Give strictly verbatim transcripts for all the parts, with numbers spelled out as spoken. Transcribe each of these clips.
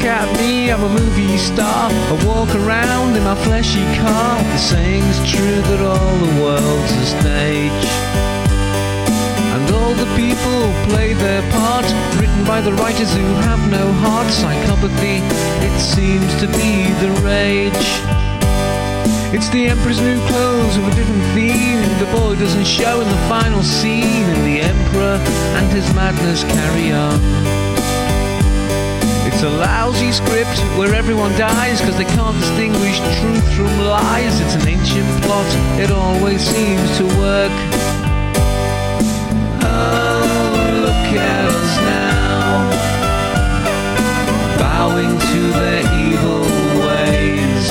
at me, I'm a movie star. I walk around in my fleshy car. The saying's true that all the world's a stage, and all the people play their part, written by the writers who have no heart. Psychopathy, it seems to be the rage. It's the Emperor's new clothes with a different theme. The boy doesn't show in the final scene, and the Emperor and his madness carry on. It's a lousy script where everyone dies because they can't distinguish truth from lies. It's an ancient plot, it always seems to work. Oh, look at us now, bowing to their evil ways.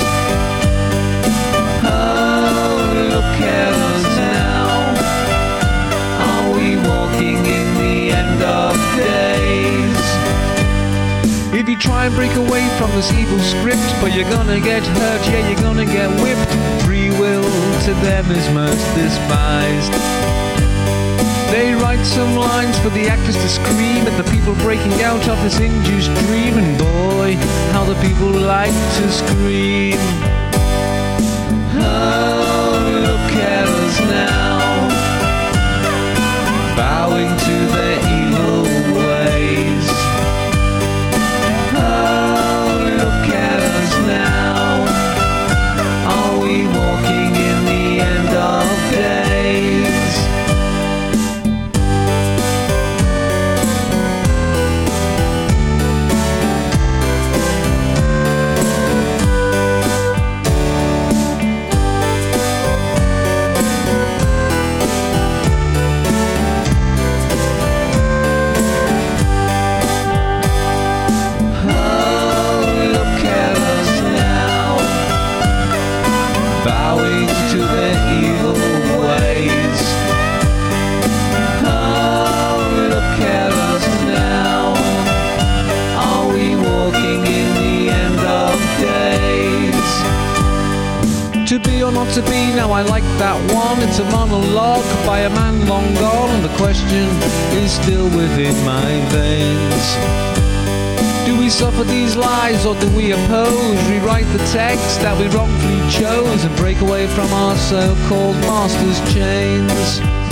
Oh, look at us now, are we walking in the end of days? If you try and break away from this evil script, but you're gonna get hurt, yeah, you're gonna get whipped. Free will to them is most despised. They write some lines for the actors to scream at the people breaking out of this induced dream, and boy, how the people like to scream. Oh, look at us now, bowing to their evil ways. Oh, look at us now, are we walking in the end of days? Bowing to their evil ways. Oh, look at us now, are we walking in the end of days? To be or not to be, now I like that one. It's a monologue by a man long gone, and the question is still within my veins. Do we suffer these lies, or do we oppose, rewrite the text that we wrongfully chose, and break away from our so-called masters' chains?